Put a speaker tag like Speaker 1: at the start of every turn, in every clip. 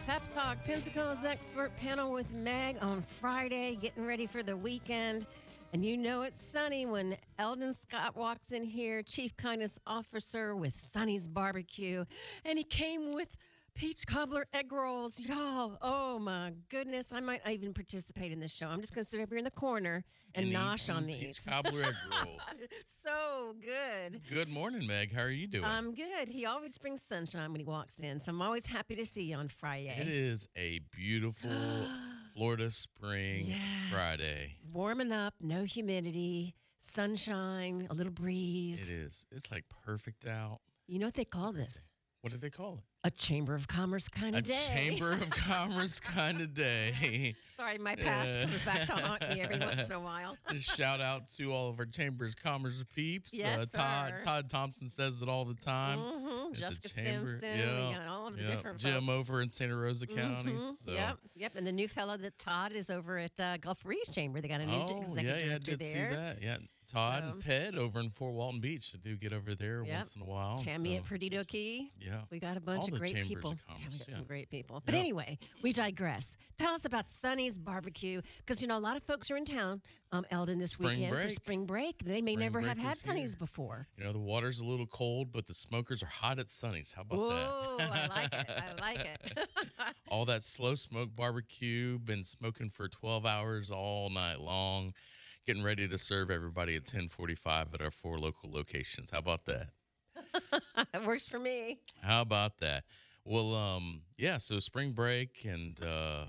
Speaker 1: Pep Talk, Pensacola's expert panel with Meg on Friday, getting ready for the weekend. And you know it's sunny when Eldon Scott walks in here, Chief Kindness Officer with Sonny's Barbecue. And he came with peach cobbler egg rolls. Y'all, oh my goodness. I might not even participate in this show. I'm just going to sit up here in the corner and nosh on these.
Speaker 2: Peach cobbler egg rolls.
Speaker 1: So good.
Speaker 2: Good morning, Meg. How are you doing?
Speaker 1: I'm good. He always brings sunshine when he walks in, so I'm always happy to see you on Friday.
Speaker 2: It is a beautiful Florida spring Friday.
Speaker 1: Warming up, no humidity, sunshine, a little breeze.
Speaker 2: It is. It's like perfect out.
Speaker 1: You know what they call this?
Speaker 2: What do they call it?
Speaker 1: A Chamber of Commerce kind of day.
Speaker 2: A Chamber of Commerce kind of day.
Speaker 1: Sorry, my past comes back to haunt me every once in a while.
Speaker 2: Just shout out to all of our Chambers of Commerce peeps.
Speaker 1: Yes, sir.
Speaker 2: Todd Thompson says it all the time.
Speaker 1: Mm-hmm.
Speaker 2: It's
Speaker 1: Jessica
Speaker 2: a chamber.
Speaker 1: Simpson.
Speaker 2: Yeah.
Speaker 1: We got all of the different
Speaker 2: Jim
Speaker 1: folks.
Speaker 2: over in Santa Rosa County.
Speaker 1: Mm-hmm.
Speaker 2: So.
Speaker 1: Yep. And the new fellow that Todd is over at Gulf Breeze Chamber. They got a new executive director
Speaker 2: I did
Speaker 1: there.
Speaker 2: see that. Yeah, Todd and Ted over in Fort Walton Beach. I do get over there once in a while.
Speaker 1: Tammy at Perdido Key.
Speaker 2: Yeah.
Speaker 1: We got a bunch
Speaker 2: All
Speaker 1: of
Speaker 2: the
Speaker 1: great
Speaker 2: Chambers
Speaker 1: people.
Speaker 2: of Commerce,
Speaker 1: We got
Speaker 2: yeah.
Speaker 1: some great people. But anyway, we digress. Tell us about Sonny's Barbecue, because, you know, a lot of folks are in town, Eldon, this weekend for spring break. They may never have had Sonny's before.
Speaker 2: You know, the water's a little cold, but the smokers are hot at Sonny's. How about
Speaker 1: Whoa,
Speaker 2: that?
Speaker 1: I like it. I like it.
Speaker 2: All that slow smoke barbecue, been smoking for 12 hours all night long, getting ready to serve everybody at 10:45 at our 4 local locations. How about that?
Speaker 1: It works for me.
Speaker 2: How about that? Well, so spring break and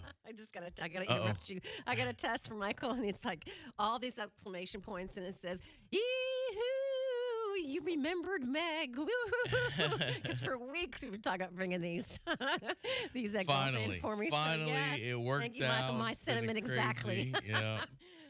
Speaker 1: I gotta interrupt you. I got a test for Michael, and it's like all these exclamation points, and it says, "Yee-hoo! You remembered Meg!" Because for weeks we were talking about bringing these these egg rolls in for me.
Speaker 2: Finally, it worked
Speaker 1: Thank you, Michael.
Speaker 2: out.
Speaker 1: My
Speaker 2: It's been
Speaker 1: sentiment exactly.
Speaker 2: Yeah,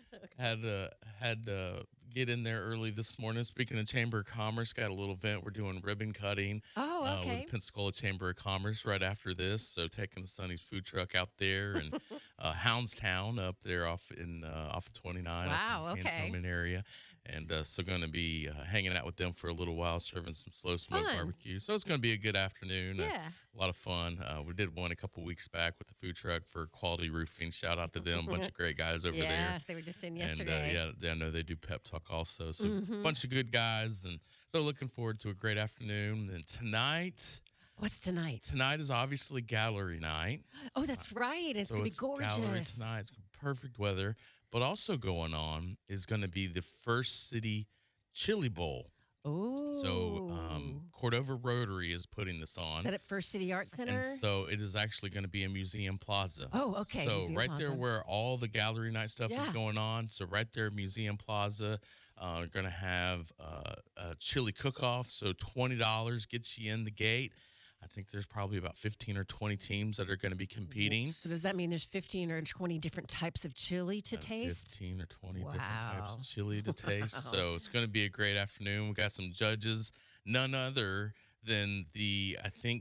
Speaker 2: had to get in there early this morning. Speaking of Chamber of Commerce, got a little event. We're doing ribbon cutting.
Speaker 1: Oh, okay.
Speaker 2: With Pensacola Chamber of Commerce right after this. So taking the Sonny's food truck out there and Houndstown up there off of 29.
Speaker 1: Wow,
Speaker 2: up in the Cantonment area. And so going to be hanging out with them for a little while, serving some slow smoke barbecue. So it's going to be a good afternoon.
Speaker 1: Yeah.
Speaker 2: A lot of fun. We did one a couple weeks back with the food truck for Quality Roofing. Shout out to them. A bunch of great guys over there.
Speaker 1: Yes, they were just in yesterday.
Speaker 2: And I know they do Pep Talk also. So a bunch of good guys. And so looking forward to a great afternoon. And tonight.
Speaker 1: What's tonight?
Speaker 2: Tonight is obviously gallery night.
Speaker 1: Oh, that's right. It's going to be gorgeous.
Speaker 2: Gallery tonight. It's perfect weather. But also going on is going to be the First City Chili Bowl.
Speaker 1: Oh.
Speaker 2: So Cordova Rotary is putting this on.
Speaker 1: Is that at First City Art Center?
Speaker 2: And so it is actually going to be in Museum Plaza.
Speaker 1: Oh, okay.
Speaker 2: So
Speaker 1: Museum
Speaker 2: right
Speaker 1: Plaza.
Speaker 2: there where all the gallery night stuff is going on. So right there, Museum Plaza, we're going to have a chili cook-off. So $20 gets you in the gate. I think there's probably about 15 or 20 teams that are going to be competing.
Speaker 1: So does that mean there's 15 or 20 different types of chili to taste?
Speaker 2: 15 or 20 different types of chili to taste. So it's going to be a great afternoon. We got some judges, none other than the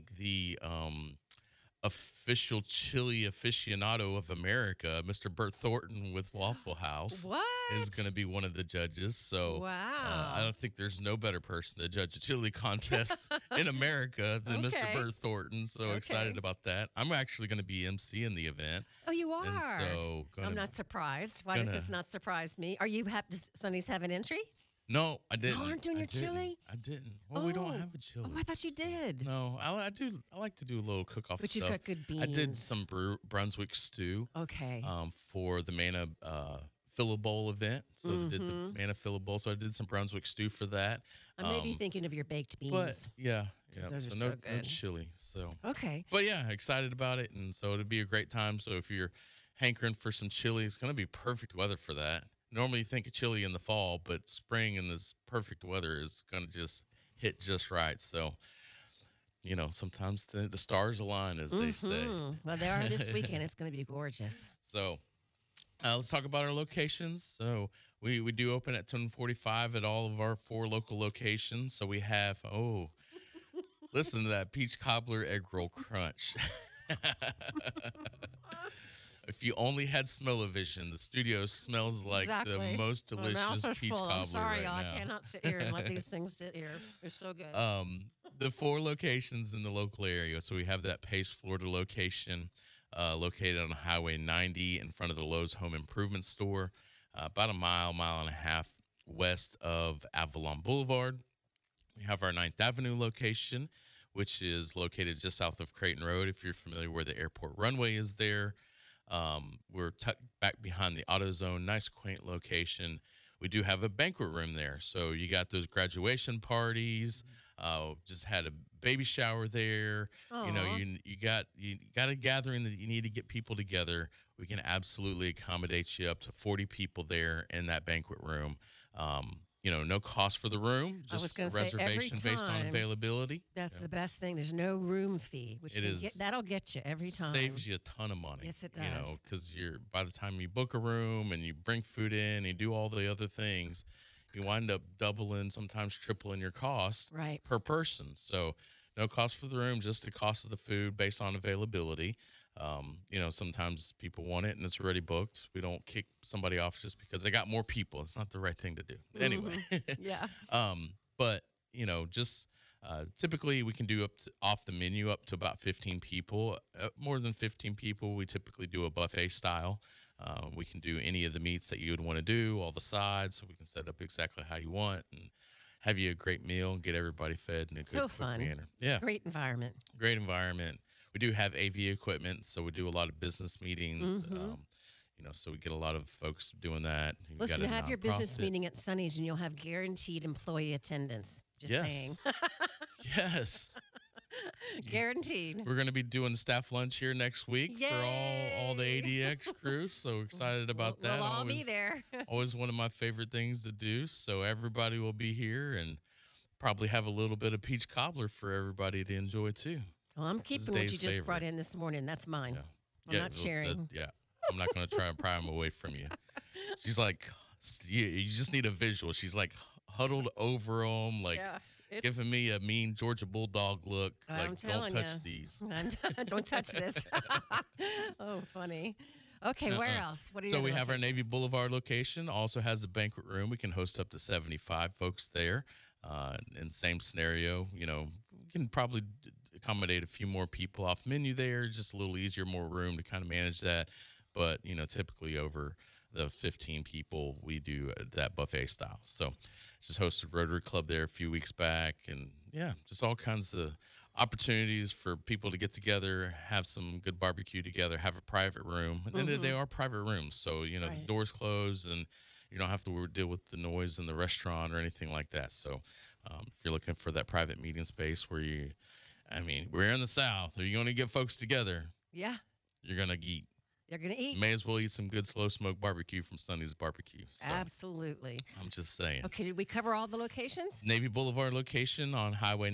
Speaker 2: official chili aficionado of America, Mr. Bert Thornton with Waffle House.
Speaker 1: What?
Speaker 2: Is going to be one of the judges. So I don't think there's no better person to judge a chili contest in America than Mr. Bert Thornton. So excited about that. I'm actually going to be emceeing the event.
Speaker 1: Oh, you are?
Speaker 2: And so
Speaker 1: I'm not surprised. Why does this not surprise me? Are you happy? Does Sonny's have an entry?
Speaker 2: No, I didn't.
Speaker 1: You aren't doing your chili?
Speaker 2: I didn't. Well, we don't have a chili.
Speaker 1: Oh, I thought you did.
Speaker 2: No, I do. I like to do a little cook-off
Speaker 1: but
Speaker 2: stuff.
Speaker 1: But you've got good beans.
Speaker 2: I did some Brunswick stew.
Speaker 1: Okay.
Speaker 2: For the Manna Filla Bowl event. So I did the Manna Filla Bowl. So I did some Brunswick stew for that.
Speaker 1: I may be thinking of your baked beans.
Speaker 2: But yeah.
Speaker 1: Those
Speaker 2: So
Speaker 1: are
Speaker 2: no
Speaker 1: good.
Speaker 2: chili. So
Speaker 1: okay.
Speaker 2: But yeah, excited about it, and so it'll be a great time. So if you're hankering for some chili, it's going to be perfect weather for that. Normally you think of chili in the fall, but spring and this perfect weather is going to just hit just right. So, you know, sometimes the stars align, as they say.
Speaker 1: Well, they are this weekend. It's going to be gorgeous.
Speaker 2: So let's talk about our locations. So we do open at 10:45 at all of our 4 local locations. So we have, listen to that peach cobbler egg roll crunch. If you only had smell-o-vision, the studio smells like the most delicious peach cobbler
Speaker 1: I'm sorry,
Speaker 2: right
Speaker 1: y'all.
Speaker 2: now.
Speaker 1: I cannot sit here and let these things sit here. They're so good.
Speaker 2: the 4 locations in the local area. So we have that Pace, Florida location located on Highway 90 in front of the Lowe's Home Improvement Store, about a mile and a half west of Avalon Boulevard. We have our 9th Avenue location, which is located just south of Creighton Road. If you're familiar where the airport runway is there, we're tucked back behind the AutoZone. Nice, quaint location. We do have a banquet room there. So you got those graduation parties. Just had a baby shower there. You know,
Speaker 1: Aw.
Speaker 2: you got a gathering that you need to get people together. We can absolutely accommodate you up to 40 people there in that banquet room. You know, no cost for the room,
Speaker 1: I was
Speaker 2: just
Speaker 1: gonna say, every
Speaker 2: reservation based on
Speaker 1: time.
Speaker 2: availability.
Speaker 1: That's
Speaker 2: Yeah.
Speaker 1: the best thing. There's no room fee, which
Speaker 2: It
Speaker 1: can
Speaker 2: is
Speaker 1: that'll get you every time.
Speaker 2: Saves you a ton of money.
Speaker 1: Yes, it
Speaker 2: You know,
Speaker 1: does.
Speaker 2: because you're by the time you book a room and you bring food in and you do all the other things, you wind up doubling, sometimes tripling your cost
Speaker 1: Right.
Speaker 2: per person. So no cost for the room, just the cost of the food based on availability. You know, sometimes people want it and it's already booked. We don't kick somebody off just because they got more people. It's not the right thing to do. Anyway,
Speaker 1: Yeah.
Speaker 2: but you know, just typically we can do up to, off the menu up to about 15 people. More than 15 people, we typically do a buffet style. We can do any of the meats that you would want to do, all the sides, so we can set up exactly how you want and have you a great meal and get everybody fed in a
Speaker 1: So
Speaker 2: good, quick
Speaker 1: fun.
Speaker 2: manner. Yeah,
Speaker 1: Great environment.
Speaker 2: great environment. We do have AV equipment, so we do a lot of business meetings.
Speaker 1: Mhm.
Speaker 2: You know, so we get a lot of folks doing that. We've
Speaker 1: Listen,
Speaker 2: got a
Speaker 1: have your business
Speaker 2: nonprofit.
Speaker 1: meeting at Sunny's and you'll have guaranteed employee attendance. Just saying.
Speaker 2: Yes. Yes.
Speaker 1: Guaranteed.
Speaker 2: We're going to be doing staff lunch here next week for all the
Speaker 1: Yay!
Speaker 2: ADX crew. So excited about
Speaker 1: We'll
Speaker 2: that.
Speaker 1: all be
Speaker 2: Always
Speaker 1: there.
Speaker 2: always one of my favorite things to do. So everybody will be here and probably have a little bit of peach cobbler for everybody to enjoy too.
Speaker 1: Well, I'm
Speaker 2: This is
Speaker 1: keeping what you
Speaker 2: Dave's
Speaker 1: just brought
Speaker 2: favorite.
Speaker 1: in this morning. That's mine.
Speaker 2: Yeah.
Speaker 1: I'm not
Speaker 2: well,
Speaker 1: sharing.
Speaker 2: yeah. I'm not going to try and pry them away from you. She's like, you just need a visual. She's like huddled over them, like
Speaker 1: it's,
Speaker 2: giving me a mean Georgia Bulldog look.
Speaker 1: I'm
Speaker 2: Like, don't
Speaker 1: telling
Speaker 2: touch
Speaker 1: ya.
Speaker 2: these.
Speaker 1: Don't touch this. Oh, funny. Okay, where else? What are
Speaker 2: So
Speaker 1: your
Speaker 2: we
Speaker 1: other
Speaker 2: have our Navy
Speaker 1: locations?
Speaker 2: Boulevard location. Also has a banquet room. We can host up to 75 folks there. In same scenario, you know, we can probably accommodate a few more people off menu there. Just a little easier, more room to kind of manage that. But you know, typically over the 15 people, we do that buffet style. So just hosted Rotary Club there a few weeks back, and yeah, just all kinds of opportunities for people to get together, have some good barbecue together, have a private room. And they are private rooms, so you know the
Speaker 1: Right.
Speaker 2: doors closed, and you don't have to deal with the noise in the restaurant or anything like that. So if you're looking for that private meeting space where you, I mean, we're in the South. Are you going to get folks together?
Speaker 1: Yeah,
Speaker 2: You're going to eat.
Speaker 1: you're going to eat.
Speaker 2: May as well eat some good slow smoke barbecue from Sonny's Barbecue. So
Speaker 1: Absolutely.
Speaker 2: I'm just saying.
Speaker 1: Okay, did we cover all the locations?
Speaker 2: Navy Boulevard location on Highway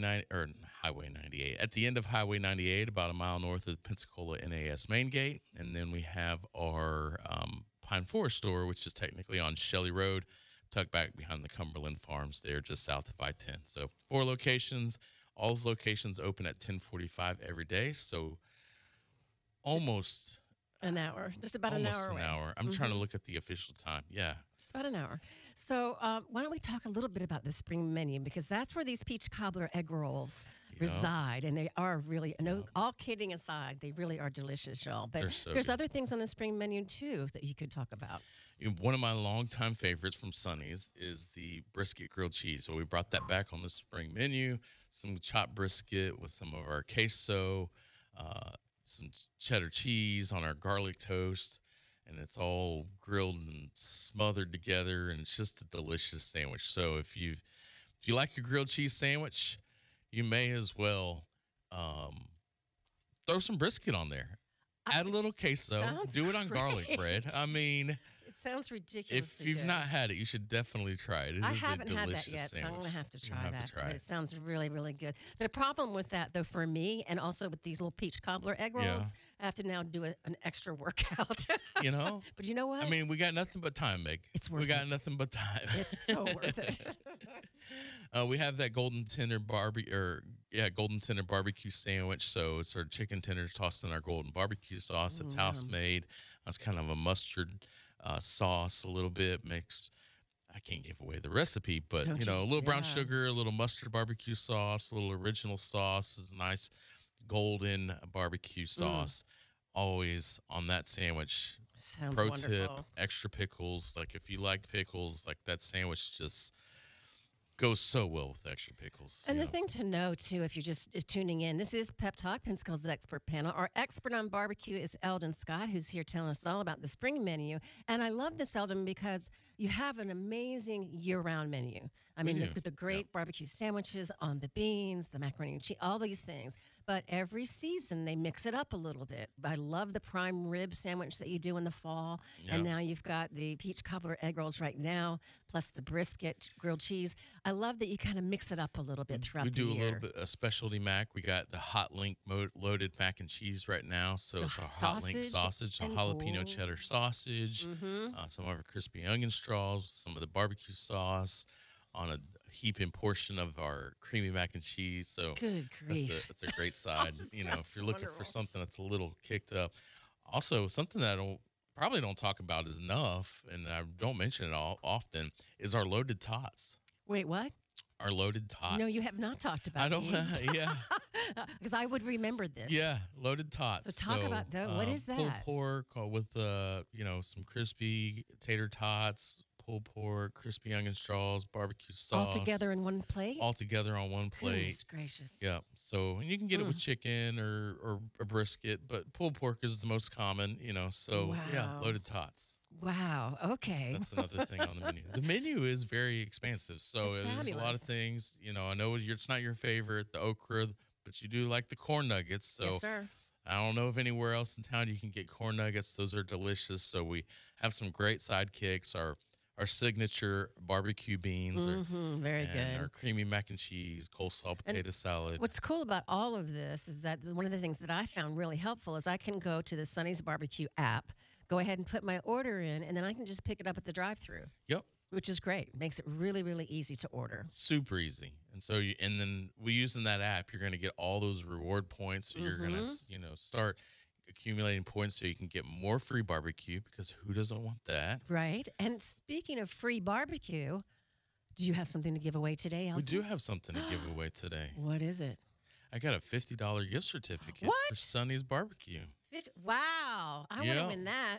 Speaker 2: 98. At the end of Highway 98, about a mile north of Pensacola NAS main gate. And then we have our Pine Forest store, which is technically on Shelley Road, tucked back behind the Cumberland Farms there, just south of I-10. So 4 locations. All locations open at 10:45 every day. So almost
Speaker 1: An hour, just about an
Speaker 2: almost
Speaker 1: hour
Speaker 2: an
Speaker 1: away.
Speaker 2: hour. I'm trying to look at the official time. Yeah.
Speaker 1: Just about an hour. So why don't we talk a little bit about the spring menu, because that's where these peach cobbler egg rolls reside, and they are really, no, all kidding aside, they really are delicious, y'all. But
Speaker 2: They're so
Speaker 1: there's
Speaker 2: good.
Speaker 1: other things on the spring menu too that you could talk about.
Speaker 2: You know, one of my longtime favorites from Sonny's is the brisket grilled cheese. So we brought that back on the spring menu. Some chopped brisket with some of our queso, some cheddar cheese on our garlic toast, and it's all grilled and smothered together, and it's just a delicious sandwich. So if you like a grilled cheese sandwich, you may as well throw some brisket on there. Add a little queso.
Speaker 1: Sounds
Speaker 2: Do it on garlic bread.
Speaker 1: great.
Speaker 2: I mean,
Speaker 1: It sounds ridiculous.
Speaker 2: if you've not had it, you should definitely try it. It
Speaker 1: I
Speaker 2: is
Speaker 1: haven't
Speaker 2: a
Speaker 1: had
Speaker 2: delicious
Speaker 1: that yet, so I'm
Speaker 2: sandwich.
Speaker 1: going to have to
Speaker 2: You
Speaker 1: try
Speaker 2: have
Speaker 1: that.
Speaker 2: to try
Speaker 1: But
Speaker 2: it.
Speaker 1: it sounds really, really good. The problem with that, though, for me, and also with these little peach cobbler egg
Speaker 2: Yeah.
Speaker 1: rolls, I have to now do an extra workout.
Speaker 2: You know?
Speaker 1: But you know what?
Speaker 2: I mean, we got nothing but time, Meg.
Speaker 1: It's
Speaker 2: We
Speaker 1: worth
Speaker 2: got
Speaker 1: it.
Speaker 2: nothing but time.
Speaker 1: It's so worth it.
Speaker 2: We have that golden tender barbecue sandwich. So it's our chicken tenders tossed in our golden barbecue sauce. It's house made. It's kind of a mustard sauce, a little bit mixed. I can't give away the recipe, but
Speaker 1: Don't
Speaker 2: you know,
Speaker 1: you?
Speaker 2: a little brown
Speaker 1: Yeah.
Speaker 2: sugar, a little mustard barbecue sauce, a little original sauce is nice golden barbecue sauce. Always on that sandwich.
Speaker 1: Sounds
Speaker 2: Pro
Speaker 1: wonderful.
Speaker 2: tip, extra pickles. Like if you like pickles, like that sandwich just goes so well with extra pickles.
Speaker 1: And
Speaker 2: you
Speaker 1: the
Speaker 2: know.
Speaker 1: thing to know, too, if you're just tuning in, this is Pep Talk, Pensacle's expert panel. Our expert on barbecue is Eldon Scott, who's here telling us all about the spring menu. And I love this, Eldon, because you have an amazing year-round menu. I mean,
Speaker 2: do.
Speaker 1: the great barbecue sandwiches on the beans, the macaroni and cheese, all these things. But every season, they mix it up a little bit. I love the prime rib sandwich that you do in the fall. And
Speaker 2: Yeah.
Speaker 1: now you've got the peach cobbler egg rolls right now, plus the brisket, grilled cheese. I love that you kind of mix it up a little bit throughout
Speaker 2: We
Speaker 1: the
Speaker 2: do
Speaker 1: year.
Speaker 2: a little bit of specialty mac. We got the hot link loaded mac and cheese right now. So,
Speaker 1: So
Speaker 2: it's our hot link sausage, a
Speaker 1: and-
Speaker 2: jalapeno
Speaker 1: ooh.
Speaker 2: cheddar sausage, some of our crispy onion straws, some of the barbecue sauce on a heaping portion of our creamy mac and cheese. So
Speaker 1: Good grief.
Speaker 2: that's a great side. You know, if
Speaker 1: Sounds
Speaker 2: you're looking
Speaker 1: wonderful.
Speaker 2: for something that's a little kicked up. Also, something that I probably don't talk about enough, and I don't mention it all often, is our loaded tots.
Speaker 1: Wait, what?
Speaker 2: Our loaded tots.
Speaker 1: No, you have not talked about
Speaker 2: I don't.
Speaker 1: these.
Speaker 2: Yeah.
Speaker 1: Because I would remember this.
Speaker 2: Yeah, loaded tots.
Speaker 1: So talk about those. What is
Speaker 2: Pulled
Speaker 1: that?
Speaker 2: pork with some crispy tater tots, pulled pork, crispy onion straws, barbecue
Speaker 1: All
Speaker 2: sauce.
Speaker 1: together in one plate?
Speaker 2: All together on one plate.
Speaker 1: Goodness gracious.
Speaker 2: Yeah. So and you can get it with chicken or a brisket, but pulled pork is the most common. So yeah,
Speaker 1: Wow.
Speaker 2: loaded tots.
Speaker 1: Wow. Okay.
Speaker 2: That's another thing on the menu. The menu is very expansive, so
Speaker 1: it's
Speaker 2: there's a lot
Speaker 1: fabulous.
Speaker 2: of things. I know it's not your favorite, the okra, but you do like the corn nuggets. So
Speaker 1: Yes, sir.
Speaker 2: I don't know if anywhere else in town you can get corn nuggets. Those are delicious. So we have some great sidekicks. Our signature barbecue beans,
Speaker 1: Very
Speaker 2: and our
Speaker 1: good.
Speaker 2: creamy mac and cheese, coleslaw potato salad.
Speaker 1: What's cool about all of this is that one of the things that I found really helpful is I can go to the Sonny's Barbecue app, go ahead and put my order in, and then I can just pick it up at the drive-thru,
Speaker 2: Yep,
Speaker 1: which is great. Makes it really, really easy to order.
Speaker 2: super easy. And so and then using that app, you're going to get all those reward points. So you're going to start accumulating points so you can get more free barbecue, because who doesn't want that?
Speaker 1: Right. And speaking of free barbecue, do you have something to give away today,
Speaker 2: We
Speaker 1: Elton?
Speaker 2: do have something to give away today.
Speaker 1: What is it?
Speaker 2: I got a $50 gift certificate
Speaker 1: What?
Speaker 2: for Sonny's Barbecue.
Speaker 1: Wow. I want
Speaker 2: Yeah.
Speaker 1: to win that.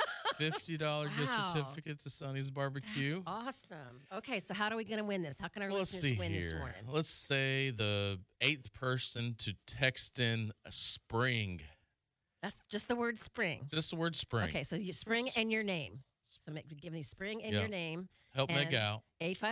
Speaker 2: $50 gift
Speaker 1: Wow.
Speaker 2: certificate to Sonny's Barbecue.
Speaker 1: Awesome. Okay, so how are we going to win this? How can our
Speaker 2: Well, let's
Speaker 1: listeners
Speaker 2: see
Speaker 1: win this
Speaker 2: here.
Speaker 1: morning?
Speaker 2: Let's say the 8th person to text in a spring.
Speaker 1: That's just the word spring.
Speaker 2: Just the word spring.
Speaker 1: Okay, so you spring and your name. So give me spring and
Speaker 2: Yeah.
Speaker 1: your name.
Speaker 2: Help Meg
Speaker 1: and
Speaker 2: out.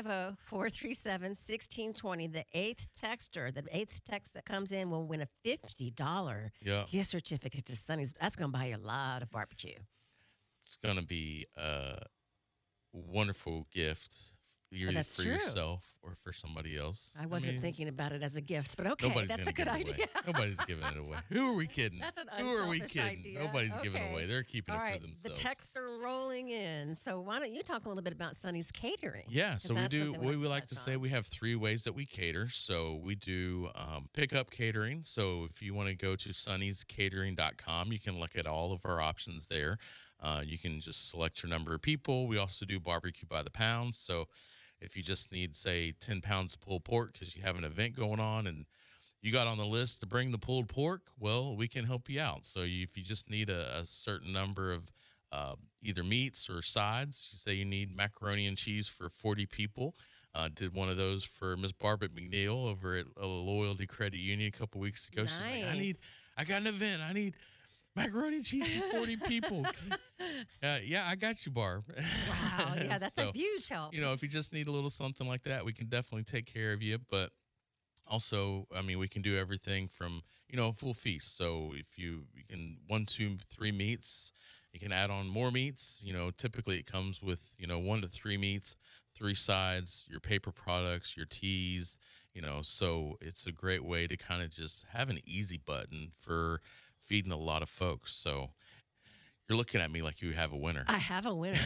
Speaker 1: 850-437-1620. The eighth text that comes in will win a $50
Speaker 2: Yeah.
Speaker 1: gift certificate to Sonny's. That's going to buy you a lot of barbecue.
Speaker 2: It's going to be a wonderful gift, either
Speaker 1: that's
Speaker 2: for
Speaker 1: true.
Speaker 2: yourself or for somebody else.
Speaker 1: I wasn't
Speaker 2: mean,
Speaker 1: thinking about it as a gift, but okay,
Speaker 2: Nobody's
Speaker 1: that's
Speaker 2: gonna
Speaker 1: a good
Speaker 2: give it away.
Speaker 1: idea.
Speaker 2: Nobody's giving it away. Who are we kidding?
Speaker 1: That's an
Speaker 2: Who are we
Speaker 1: unselfish
Speaker 2: kidding?
Speaker 1: idea.
Speaker 2: Nobody's giving
Speaker 1: Okay.
Speaker 2: away. They're keeping
Speaker 1: All
Speaker 2: it
Speaker 1: right,
Speaker 2: for themselves.
Speaker 1: the texts are rolling in. So why don't you talk a little bit about Sonny's Catering?
Speaker 2: Yeah,
Speaker 1: 'Cause
Speaker 2: so we
Speaker 1: that's
Speaker 2: do.
Speaker 1: something
Speaker 2: We
Speaker 1: have
Speaker 2: would like to
Speaker 1: touch
Speaker 2: say
Speaker 1: on.
Speaker 2: we have 3 ways that we cater. So we do pickup catering. So if you want to go to sunnyscatering.com, you can look at all of our options there. You can just select your number of people. We also do barbecue by the pound. So if you just need, say, 10 pounds of pulled pork because you have an event going on and you got on the list to bring the pulled pork, well, we can help you out. So if you just need a certain number of either meats or sides, you say you need macaroni and cheese for 40 people. Did one of those for Miss Barbara McNeil over at a Loyalty Credit Union a couple weeks ago. She's like,
Speaker 1: Nice.
Speaker 2: I got an event. I need macaroni and cheese for 40 people. Yeah, I got you, Barb.
Speaker 1: Wow, yeah, that's
Speaker 2: So,
Speaker 1: a huge help.
Speaker 2: if you just need a little something like that, we can definitely take care of you. But also, I mean, we can do everything from, a full feast. So if you can 1, 2, 3 meats, you can add on more meats. Typically it comes with, 1 to 3 meats, 3 sides, your paper products, your teas, so it's a great way to kind of just have an easy button for feeding a lot of folks. So you're looking at me like you have a winner.
Speaker 1: I have a winner.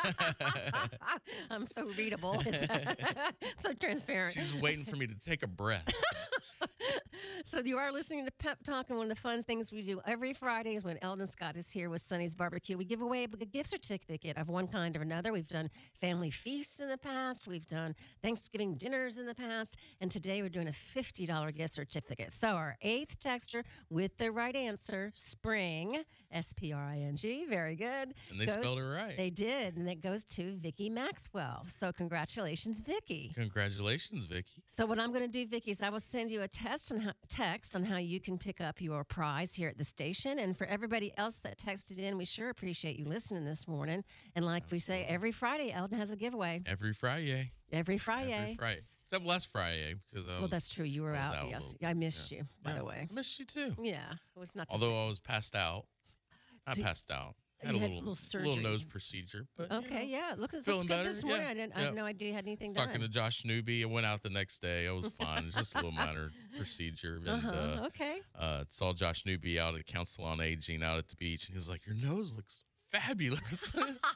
Speaker 1: I'm so readable. So transparent.
Speaker 2: She's waiting for me to take a breath.
Speaker 1: So you are listening to Pep Talk, and one of the fun things we do every Friday is when Eldon Scott is here with Sonny's Barbecue, we give away a gift certificate of one kind or another. We've done family feasts in the past. We've done Thanksgiving dinners in the past. And today we're doing a $50 gift certificate. So our 8th texter with the right answer, Spring, S-P-R-I-N-G, very good.
Speaker 2: And they spelled it right.
Speaker 1: They did, and it goes to Vicki Maxwell. So congratulations, Vicki.
Speaker 2: Congratulations, Vicki.
Speaker 1: So what I'm going to do, Vicki, is I will send you a text on how you can pick up your prize here at the station. And for everybody else that texted in, we sure appreciate you listening this morning. And like we say, every Friday, Eldon has a giveaway.
Speaker 2: Every Friday.
Speaker 1: Every Friday.
Speaker 2: Every Friday. Except last Friday because
Speaker 1: well, that's true. You were out. Yes, I missed you. By the way,
Speaker 2: I missed you too.
Speaker 1: Yeah, it was not.
Speaker 2: Although I was passed out. I passed out. I had a little nose procedure, but
Speaker 1: okay, yeah, it looks
Speaker 2: feeling
Speaker 1: good
Speaker 2: better.
Speaker 1: this morning. I had no idea you had anything done.
Speaker 2: Talking to Josh Newby, I went out the next day. I was fine. It's just a little minor procedure. And,
Speaker 1: okay.
Speaker 2: Saw Josh Newby out at the Council on Aging out at the beach, and he was like, "Your nose looks fabulous."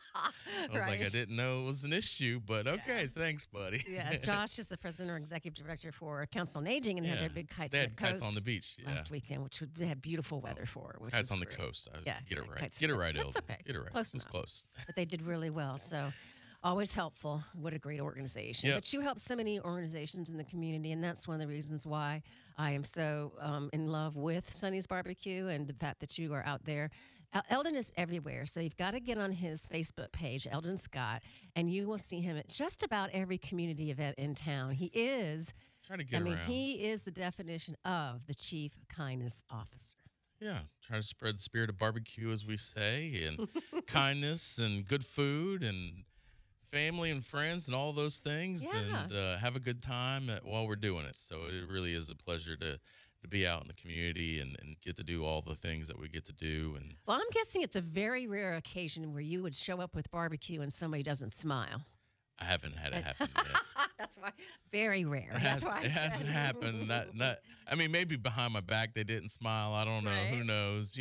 Speaker 2: I was like, I didn't know it was an issue, but okay, thanks, buddy.
Speaker 1: Yeah, Josh is the president or executive director for Council on Aging, and had their big kites.
Speaker 2: They had kites on the beach
Speaker 1: last weekend, which they had beautiful weather for. Which
Speaker 2: kites
Speaker 1: was
Speaker 2: on the
Speaker 1: great.
Speaker 2: coast.
Speaker 1: Yeah,
Speaker 2: get it right.
Speaker 1: Kites
Speaker 2: Get it right,
Speaker 1: That's
Speaker 2: Eldon.
Speaker 1: okay.
Speaker 2: Get it right.
Speaker 1: Close
Speaker 2: It's
Speaker 1: enough.
Speaker 2: close.
Speaker 1: But they did really well. So. Always helpful. What a great organization.
Speaker 2: Yep.
Speaker 1: But you help so many organizations in the community, and that's one of the reasons why I am so in love with Sonny's Barbecue and the fact that you are out there. Eldon is everywhere, so you've got to get on his Facebook page, Eldon Scott, and you will see him at just about every community event in town. He is,
Speaker 2: Try to get around.
Speaker 1: he is the definition of the Chief Kindness Officer.
Speaker 2: Yeah, try to spread the spirit of barbecue, as we say, and kindness and good food and family and friends and all those things, and have a good time while we're doing it. So it really is a pleasure to be out in the community and get to do all the things that we get to do. And
Speaker 1: well, I'm guessing it's a very rare occasion where you would show up with barbecue and somebody doesn't smile.
Speaker 2: I haven't had it happen yet.
Speaker 1: That's why very rare.
Speaker 2: It hasn't happened. Not. I mean, maybe behind my back they didn't smile. I don't know.
Speaker 1: Right.
Speaker 2: Who knows?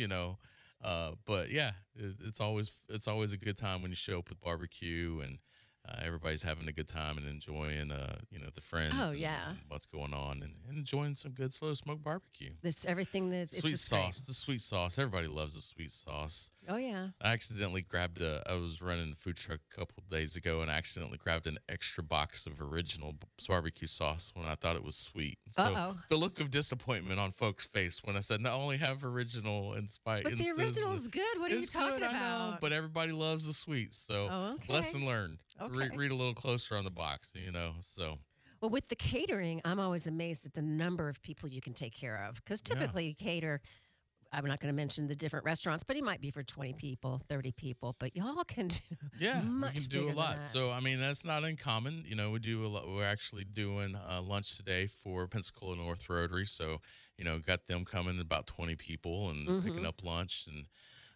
Speaker 2: But yeah, it's always a good time when you show up with barbecue and everybody's having a good time and enjoying the friends.
Speaker 1: Oh,
Speaker 2: and what's going on and enjoying some good slow smoke barbecue.
Speaker 1: It's everything that
Speaker 2: sweet sauce. The sweet sauce. Everybody loves the sweet sauce.
Speaker 1: Oh yeah.
Speaker 2: I accidentally grabbed I was running the food truck a couple of days ago and I accidentally grabbed an extra box of original barbecue sauce when I thought it was sweet. So the look of disappointment on folks' face when I said not only have original and spice.
Speaker 1: But the original is good. What are you talking about?
Speaker 2: I know, but everybody loves the sweets. So lesson learned.
Speaker 1: Okay.
Speaker 2: Read a little closer on the box, so.
Speaker 1: Well, with the catering, I'm always amazed at the number of people you can take care of. Because typically you cater, I'm not going to mention the different restaurants, but it might be for 20 people, 30 people. But y'all can do much
Speaker 2: we can do a lot.
Speaker 1: That.
Speaker 2: So, I mean, that's not uncommon. We do a lot. We're actually doing lunch today for Pensacola North Rotary. So, got them coming, about 20 people, and picking up lunch. And,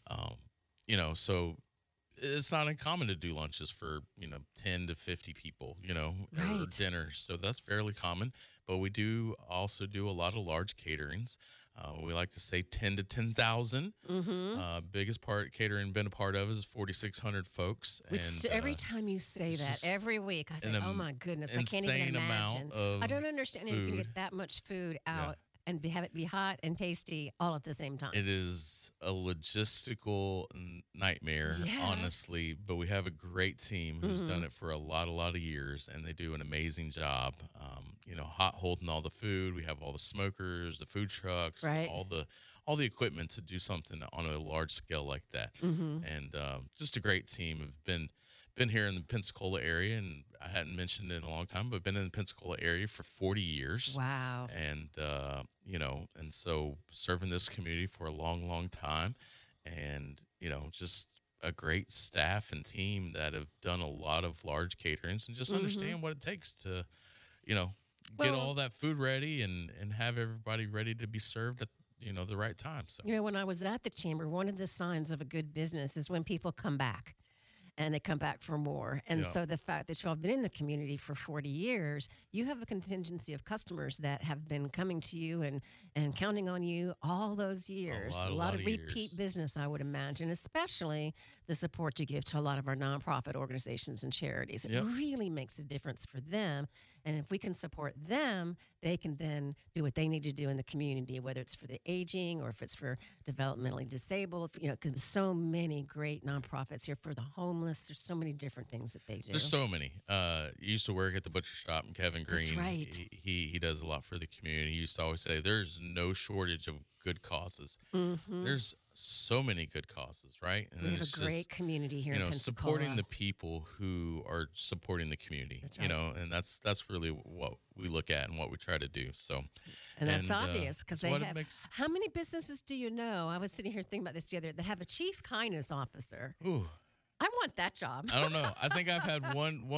Speaker 2: so it's not uncommon to do lunches for 10 to 50 people or dinners, so that's fairly common. But we do also do a lot of large caterings. We like to say 10 to 10,000. Biggest part catering been a part of is 4,600 folks.
Speaker 1: Which
Speaker 2: and
Speaker 1: every time you say that every week, I think, oh my goodness, I can't even imagine.
Speaker 2: I
Speaker 1: don't understand how you can get that much food out. And have it be hot and tasty all at the same time.
Speaker 2: It is a logistical nightmare, honestly. But we have a great team who's done it for a lot of years, and they do an amazing job. Hot holding all the food. We have all the smokers, the food trucks, all the equipment to do something on a large scale like that. And just a great team. Have been here in the Pensacola area, and I hadn't mentioned it in a long time, but been in the Pensacola area for 40 years.
Speaker 1: Wow.
Speaker 2: And, and so serving this community for a long time, and, just a great staff and team that have done a lot of large caterings and just understand what it takes to, get all that food ready and have everybody ready to be served at the right time. So
Speaker 1: when I was at the chamber, one of the signs of a good business is when people come back. and they come back for more. And
Speaker 2: Yeah.
Speaker 1: so the fact that you've been in the community for 40 years, you have a contingency of customers that have been coming to you and counting on you all those years.
Speaker 2: A
Speaker 1: A
Speaker 2: lot
Speaker 1: lot of
Speaker 2: of
Speaker 1: repeat
Speaker 2: years.
Speaker 1: business, I would imagine, especially the support you give to a lot of our nonprofit organizations and charities. It
Speaker 2: Yep.
Speaker 1: really makes a difference for them. And if we can support them, they can then do what they need to do in the community, whether it's for the aging or if it's for developmentally disabled. You know, because so many great nonprofits here for the homeless. There's so many different things that they do.
Speaker 2: There's so many. You used to work at the butcher shop, and Kevin Green.
Speaker 1: That's right.
Speaker 2: He does a lot for the community. He used to always say, "There's no shortage of good causes."
Speaker 1: Mhm.
Speaker 2: There's so many good causes, right? And
Speaker 1: We
Speaker 2: then
Speaker 1: have a
Speaker 2: it's
Speaker 1: great
Speaker 2: just,
Speaker 1: community here
Speaker 2: you
Speaker 1: in
Speaker 2: know,
Speaker 1: Pensacola.
Speaker 2: supporting the people who are supporting the community.
Speaker 1: That's
Speaker 2: You
Speaker 1: right.
Speaker 2: know, and that's really what we look at and what we try to do. So,
Speaker 1: And that's
Speaker 2: and,
Speaker 1: obvious because
Speaker 2: it's
Speaker 1: they
Speaker 2: what it
Speaker 1: have.
Speaker 2: makes.
Speaker 1: How many businesses do you know? I was sitting here thinking about this the other that have a chief kindness officer.
Speaker 2: Ooh,
Speaker 1: I want that job.
Speaker 2: I don't know. I think I've had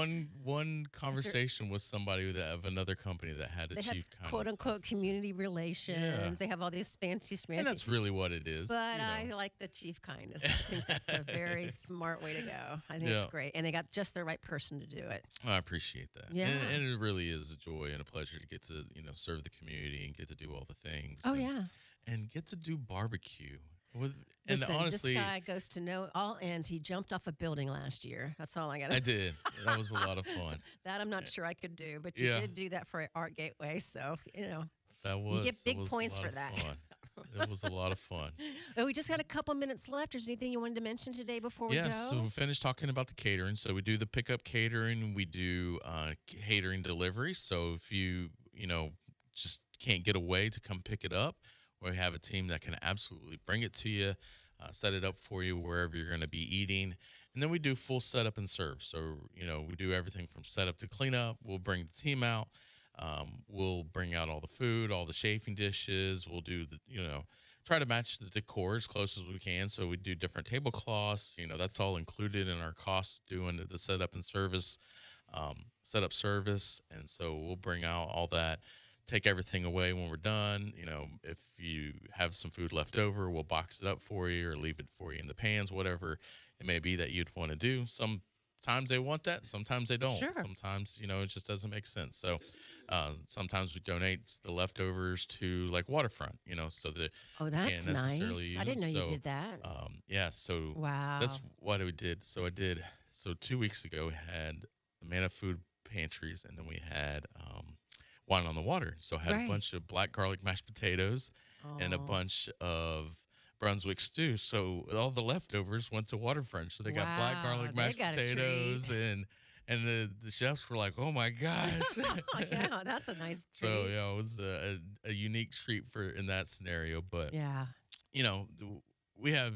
Speaker 2: one conversation with somebody of another company that had a
Speaker 1: They have
Speaker 2: chief kindness
Speaker 1: quote unquote
Speaker 2: officer.
Speaker 1: community relations.
Speaker 2: Yeah.
Speaker 1: They have all these fancy
Speaker 2: And
Speaker 1: smancy.
Speaker 2: that's really what it is.
Speaker 1: But
Speaker 2: you know.
Speaker 1: I like the chief kindness. I think that's a very smart way to go. I think it's
Speaker 2: Yeah.
Speaker 1: great. And they got just the right person to do it.
Speaker 2: I appreciate that.
Speaker 1: Yeah.
Speaker 2: And it really is a joy and a pleasure to get to, serve the community and get to do all the things.
Speaker 1: Oh,
Speaker 2: and,
Speaker 1: yeah.
Speaker 2: And get to do barbecue. And
Speaker 1: Listen,
Speaker 2: honestly,
Speaker 1: this guy goes to know all ends. He jumped off a building last year. That's all I got to
Speaker 2: I did. That was a lot of fun.
Speaker 1: That I'm not sure I could do, but you
Speaker 2: Yeah.
Speaker 1: did do that for Art Gateway. So,
Speaker 2: That was
Speaker 1: get big
Speaker 2: that was
Speaker 1: points
Speaker 2: a lot
Speaker 1: for
Speaker 2: of
Speaker 1: that.
Speaker 2: Fun. It was a lot of fun.
Speaker 1: Oh, we just got a couple minutes left. Is there anything you wanted to mention today before we
Speaker 2: Yeah,
Speaker 1: go?
Speaker 2: so we finished talking about the catering. So we do the pickup catering. We do catering delivery. So if you just can't get away to come pick it up, we have a team that can absolutely bring it to you, set it up for you wherever you're going to be eating. And then we do full setup and serve. So, we do everything from setup to cleanup. We'll bring the team out. We'll bring out all the food, all the chafing dishes. We'll do try to match the decor as close as we can. So we do different tablecloths. That's all included in our cost doing the setup and service, setup service. And so we'll bring out all that, take everything away when we're done. If you have some food left over, we'll box it up for you or leave it for you in the pans, whatever it may be that you'd want to do. Sometimes they want that. Sometimes they don't.
Speaker 1: Sure.
Speaker 2: Sometimes, it just doesn't make sense. So sometimes we donate the leftovers to like Waterfront, so that
Speaker 1: Oh, that's
Speaker 2: can't
Speaker 1: nice.
Speaker 2: necessarily use
Speaker 1: I didn't know
Speaker 2: it.
Speaker 1: you
Speaker 2: So,
Speaker 1: did that.
Speaker 2: yeah. So
Speaker 1: Wow.
Speaker 2: that's what I did. So 2 weeks ago, we had the Manna Food Pantries, and then we had Wine on the Water. So I had
Speaker 1: Right.
Speaker 2: a bunch of black garlic mashed potatoes and a
Speaker 1: Oh.
Speaker 2: bunch of Brunswick stew. So all the leftovers went to Waterfront. So they got black
Speaker 1: Wow,
Speaker 2: garlic
Speaker 1: they
Speaker 2: mashed
Speaker 1: got a
Speaker 2: potatoes
Speaker 1: treat.
Speaker 2: and the chefs were like, "Oh my gosh!"
Speaker 1: Yeah, that's a nice treat.
Speaker 2: So yeah, it was a unique treat in that scenario. But
Speaker 1: Yeah.
Speaker 2: we have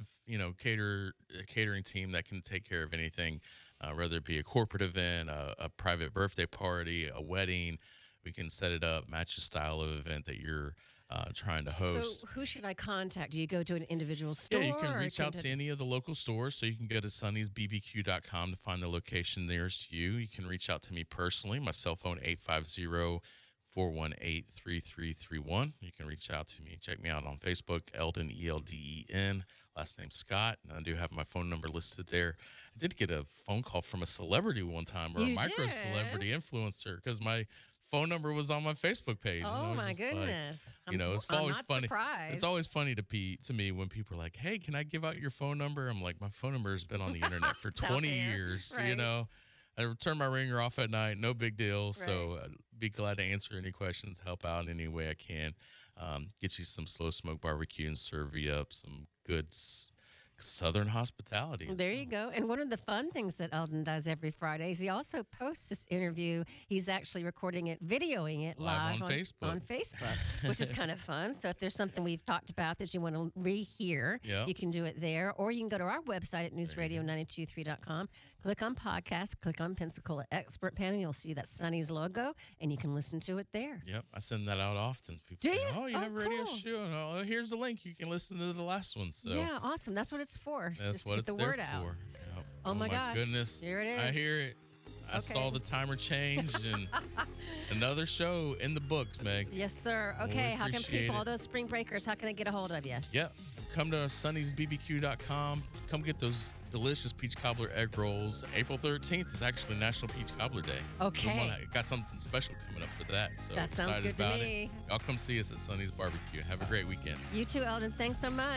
Speaker 2: a catering team that can take care of anything, whether it be a corporate event, a private birthday party, a wedding. We can set it up, match the style of event that you're trying to host.
Speaker 1: So who should I contact? Do you go to an individual store?
Speaker 2: Yeah, you can
Speaker 1: or
Speaker 2: reach out to any of the local stores. So you can go to sunnysbbq.com to find the location nearest you. You can reach out to me personally. My cell phone, 850-418-3331. You can reach out to me. Check me out on Facebook, Eldon, Elden. Last name Scott. And I do have my phone number listed there. I did get a phone call from a celebrity one time, or a
Speaker 1: You
Speaker 2: micro
Speaker 1: did?
Speaker 2: celebrity influencer, because my phone number was on my Facebook page. And I
Speaker 1: Oh
Speaker 2: was
Speaker 1: my
Speaker 2: just like,
Speaker 1: goodness!
Speaker 2: it's
Speaker 1: I'm
Speaker 2: always
Speaker 1: not
Speaker 2: funny.
Speaker 1: surprised.
Speaker 2: It's always funny to me when people are like, "Hey, can I give out your phone number?" I'm like, "My phone number has been on the internet for
Speaker 1: It's out
Speaker 2: 20
Speaker 1: there,
Speaker 2: years."
Speaker 1: right.
Speaker 2: I turn my ringer off at night, no big deal. So I'd be glad to answer any questions, help out any way I can, get you some slow smoke barbecue and serve you up some good Southern hospitality.
Speaker 1: There you go. And one of the fun things that Eldon does every Friday is he also posts this interview. He's actually recording it, videoing it
Speaker 2: Live
Speaker 1: live
Speaker 2: on Facebook.
Speaker 1: on Facebook, which is kind of fun. So if there's something we've talked about that you want to rehear,
Speaker 2: Yep.
Speaker 1: you can do it there. Or you can go to our website at newsradio923.com, click on podcast, click on Pensacola Expert Panel. You'll see that Sunny's logo, and you can listen to it there.
Speaker 2: Yep, I send that out often. People
Speaker 1: Do
Speaker 2: say,
Speaker 1: you?
Speaker 2: "Oh, you
Speaker 1: Oh,
Speaker 2: have a radio
Speaker 1: cool.
Speaker 2: show." And, "Oh, here's the link. You can listen to the last one." So
Speaker 1: Yeah, awesome. That's what it's for.
Speaker 2: that's
Speaker 1: just to
Speaker 2: what
Speaker 1: get
Speaker 2: it's
Speaker 1: the
Speaker 2: there
Speaker 1: word
Speaker 2: for.
Speaker 1: out.
Speaker 2: Yep.
Speaker 1: Oh my gosh.
Speaker 2: goodness!
Speaker 1: Here it
Speaker 2: I
Speaker 1: is.
Speaker 2: hear it. I
Speaker 1: Okay.
Speaker 2: saw the timer change, and another show in the books, Meg.
Speaker 1: Yes, sir.
Speaker 2: Well, we
Speaker 1: Okay, how can
Speaker 2: appreciate
Speaker 1: people, all
Speaker 2: it.
Speaker 1: those spring breakers, how can they get a hold of you?
Speaker 2: Yep. come to sunnysbbq.com. Come get those delicious peach cobbler egg rolls. April 13th is actually National Peach Cobbler Day.
Speaker 1: Okay.
Speaker 2: Got something special coming up for that. So
Speaker 1: That sounds
Speaker 2: excited
Speaker 1: good to
Speaker 2: about
Speaker 1: me.
Speaker 2: Y'all come see us at Sonny's Barbecue. Have a great weekend.
Speaker 1: You too, Eldon. Thanks so much.